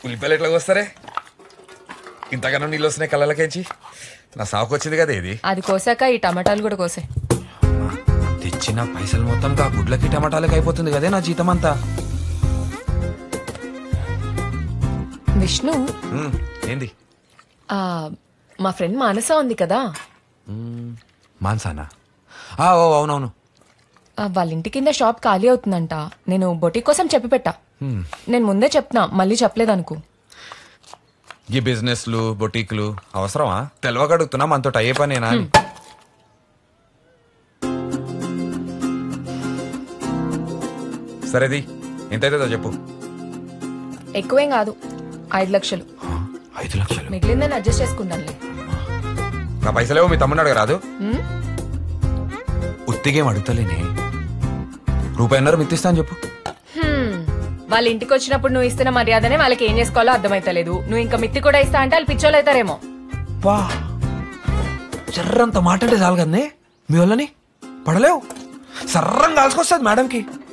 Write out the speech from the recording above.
ఉల్లిపాయలు ఎట్లా వస్తారే? ఇంతగానో నీళ్ళు వస్తున్నాయి కళ్ళలకేంచి. నా సాగుకు వచ్చింది కదా ఇది. అది కోసాక ఈ టమాటాలు కూడా కోసే. తెచ్చిన పైసలు మొత్తం కా గుడ్లకి టమాటాలకి అయిపోతుంది కదే నా జీతం అంతా. విష్ణు, ఏంది? మా ఫ్రెండ్ మానస ఉంది కదా, మాన్సానా? ఓ అవునవును. వాళ్ళ ఇంటి కింద షాప్ ఖాళీ అవుతుందంట. నేను బొటిక్ కోసం చెప్పి పెట్టా. నేను ముందే చెప్తున్నా, మళ్ళీ చెప్పలేదనుకో. ఈ బిజినెస్లు బొటీకులు అవసరమా? తెలవగడుగుతున్నా మనతో అయ్యే పనేనా అని. సరేది ఎంతైతుందో చెప్పు. ఎక్కువేం కాదు, 5 లక్షలు. 5 లక్షలు? మిగిలిందని అడ్జస్ట్ చేసుకుంటానులే. నా పైసలేవో మీ తమ్ముడు అడగరాదు? ఉత్తిగేం అడుగుతలేనే, రూపాయన్నర మిత్తిస్తా అని చెప్పు. వాళ్ళ ఇంటికి వచ్చినప్పుడు నువ్వు ఇస్తున్న మర్యాదనే వాళ్ళకి ఏం చేసుకోవాలో అర్థమైతలేదు. నువ్వు ఇంకా మిత్తి కూడా ఇస్తా అంటే వాళ్ళు పిచ్చోళ్ళు అవుతారేమో. వా, జర్రంత మాట అంటే చాలు కదనే, మీ వాళ్ళని పడలేవు. సర్రం కాల్చుకొస్తుంది మేడంకి.